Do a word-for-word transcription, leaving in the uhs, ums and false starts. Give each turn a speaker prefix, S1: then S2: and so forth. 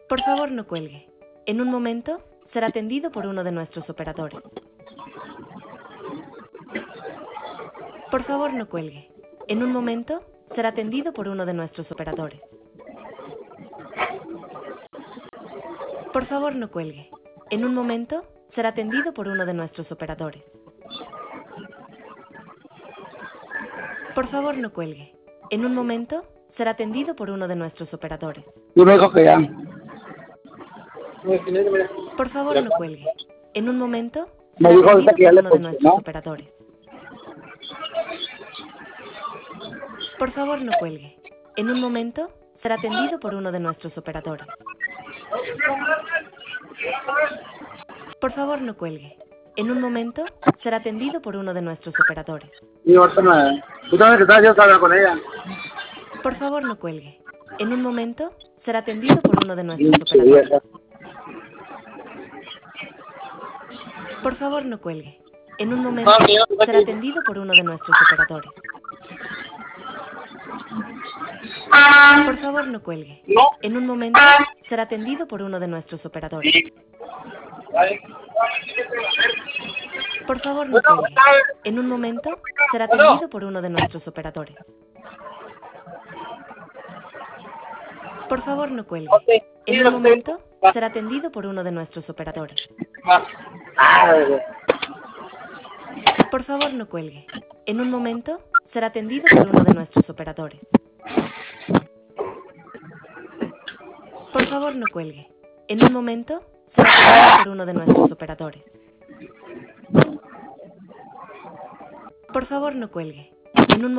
S1: Por favor, no cuelgue. En un momento será atendido por uno de nuestros operadores. Por favor, no cuelgue. En un momento será atendido por uno de nuestros operadores. Por favor, no cuelgue. En un momento será atendido por uno de nuestros operadores. Por favor, no cuelgue. En un momento será atendido por uno de nuestros operadores.
S2: Yo me coge ya.
S1: Por favor, no cuelgue. En un momento
S2: Me
S1: será
S2: dijo ahorita
S1: atendido
S2: que ya
S1: por
S2: le
S1: uno de
S2: puse,
S1: nuestros
S2: ¿no?
S1: operadores. Por favor, no cuelgue. En un momento será atendido por uno de nuestros operadores. Por favor, no cuelgue. En un momento será atendido por uno de nuestros operadores.
S2: Y ahorita me... Tú sabes que estás yo hablar con ella.
S1: Por favor, no cuelgue. En un momento será atendido por uno de nuestros
S2: Pinche
S1: operadores.
S2: vieja.
S1: Por favor, no cuelgue. En un momento será atendido por uno de nuestros operadores. Por favor, no cuelgue. En un momento será atendido por uno de nuestros operadores. Por favor, no cuelgue. En un momento será atendido por uno de nuestros operadores. Por favor, no cuelgue. En un momento será atendido por uno de nuestros operadores. Por favor, no cuelgue. En un momento será atendido por uno de nuestros operadores. Por favor, no cuelgue. En un momento será atendido por uno de nuestros operadores. Por favor, no cuelgue. En un